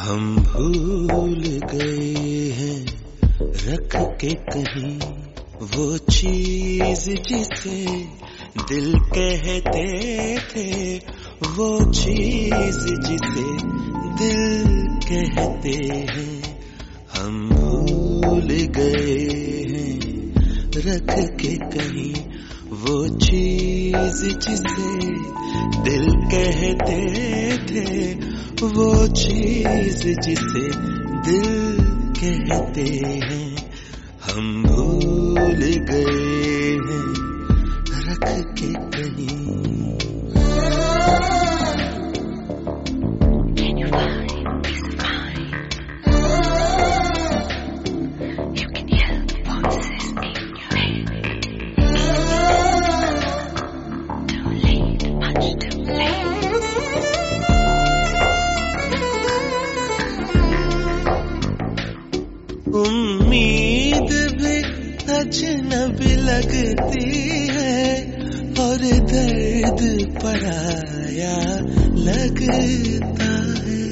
हम भूल गए हैं रख के कहीं वो चीज जिसे दिल कहते थे, वो चीज जिसे दिल कहते हैं। हम भूल गए हैं रख के कहीं वो चीज जिसे दिल कहते थे, वो चीज जिसे दिल कहते हैं। हम भूल गए हैं रख के कहीं। उम्मीद भी अजनबी लगती है और दर्द पराया लगता है।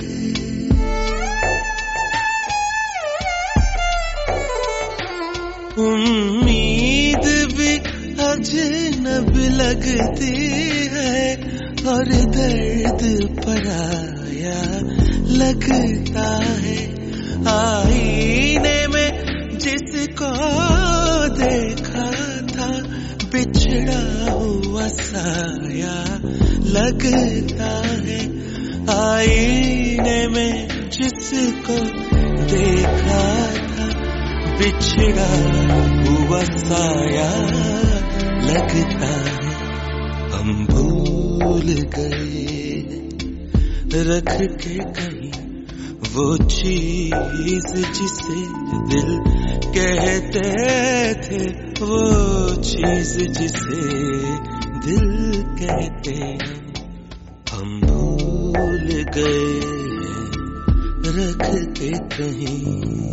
उम्मीद भी अजनबी लगती है और दर्द पराया लगता है। आईने में जिसको देखा था बिछड़ा हुआ साया लगता है। आईने में जिसको देखा था बिछड़ा हुआ साया लगता है। हम भूल गए रख के कहीं वो चीज जिसे दिल कहते थे, वो चीज जिसे दिल कहते हैं। हम भूल गए रख के कहीं।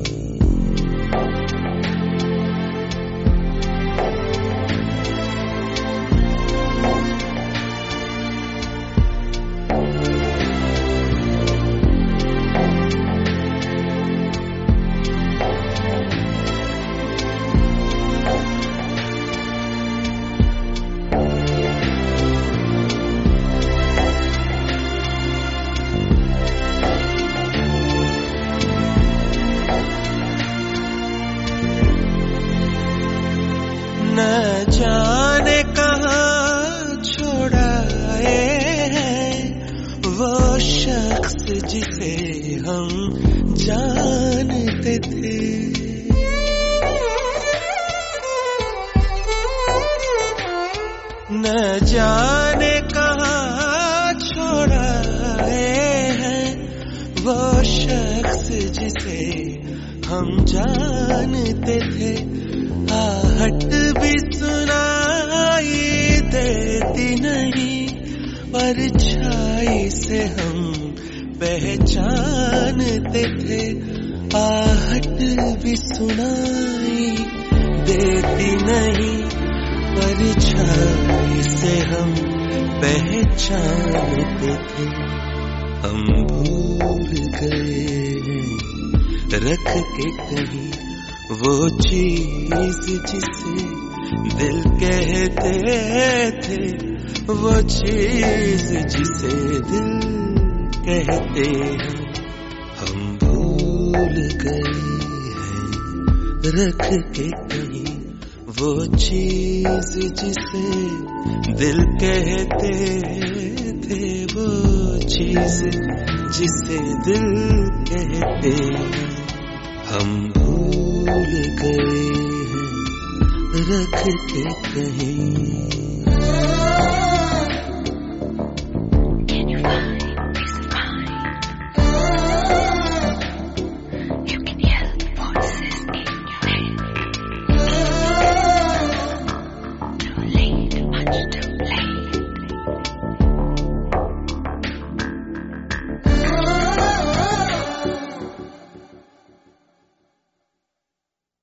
न जाने कहाँ छोड़ाए हैं वो शख्स जिसे हम जानते थे। न जाने कहाँ छोड़ाए हैं वो शख्स जिसे हम जानते थे। आहट भी सुनाई देती नहीं, परछाई से हम पहचानते थे। आहट भी सुनाई देती नहीं, परछाई से हम पहचानते थे। हम भूल गए रख के कहीं वो चीज जिसे दिल कहते थे, वो चीज जिसे दिल कहते हैं। हम भूल गए हैं रख के कहीं वो चीज जिसे दिल कहते थे, वो चीज जिसे दिल कहते हैं। हम भूल गए हैं रख के कहीं।